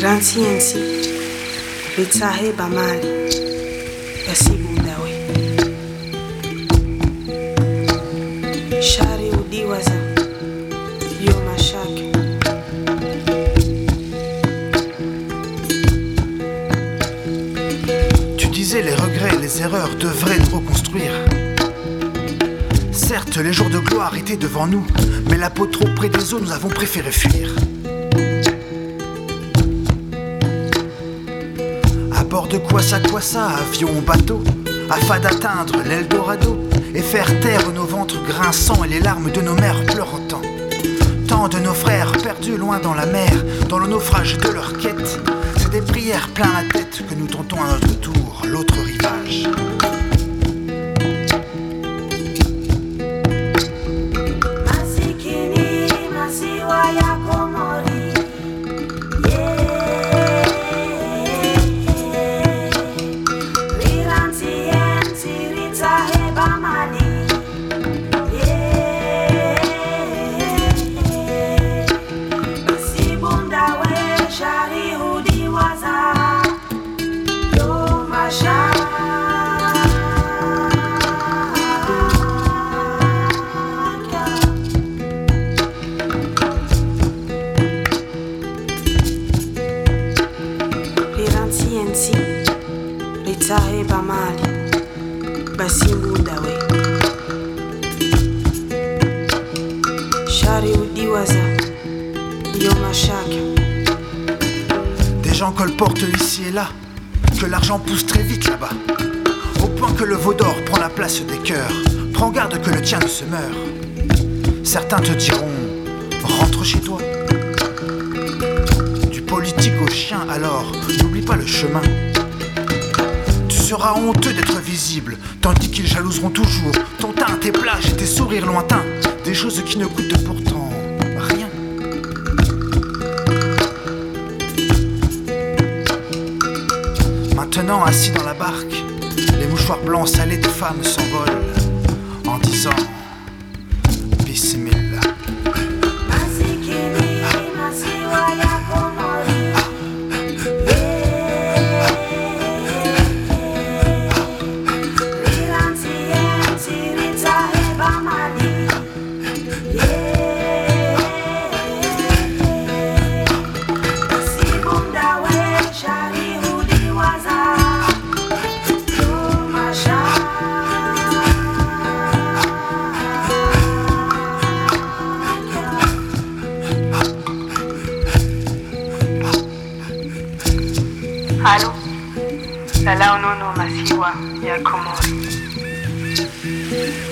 Liransiensi, ritsahe bamali, basibundawe. Shari udiwaza, yomashake. Tu disais les regrets et les erreurs devraient nous reconstruire. Certes, les jours de gloire étaient devant nous, mais la peau trop près des eaux, nous avons préféré fuir. À bord de Kwassa, avion ou bateau, afin d'atteindre l'Eldorado et faire taire nos ventres grinçants et les larmes de nos mères pleurantant. Tant de nos frères perdus loin dans la mer, dans le naufrage de leur quête, c'est des prières plein la tête que nous tentons à notre tour l'autre rivage. Liransiensi, ritsahe bamali, basibundawe. Shari udiwaza, yomashake. Des gens colportent ici et là que l'argent pousse très vite là-bas, au point que le veau d'or prend la place des cœurs. Prends garde que le tien ne se meure. Certains te diront, rentre chez toi. Du politique au chien alors, n'oublie pas le chemin. Tu seras honteux d'être visible, tandis qu'ils jalouseront toujours ton teint, tes plages et tes sourires lointains, des choses qui ne coûtent pourtant rien. Maintenant, assis dans la barque, les mouchoirs blancs salés des femmes s'envolent en disant Bismillah. Allô, lala onono masiwa ya Komori.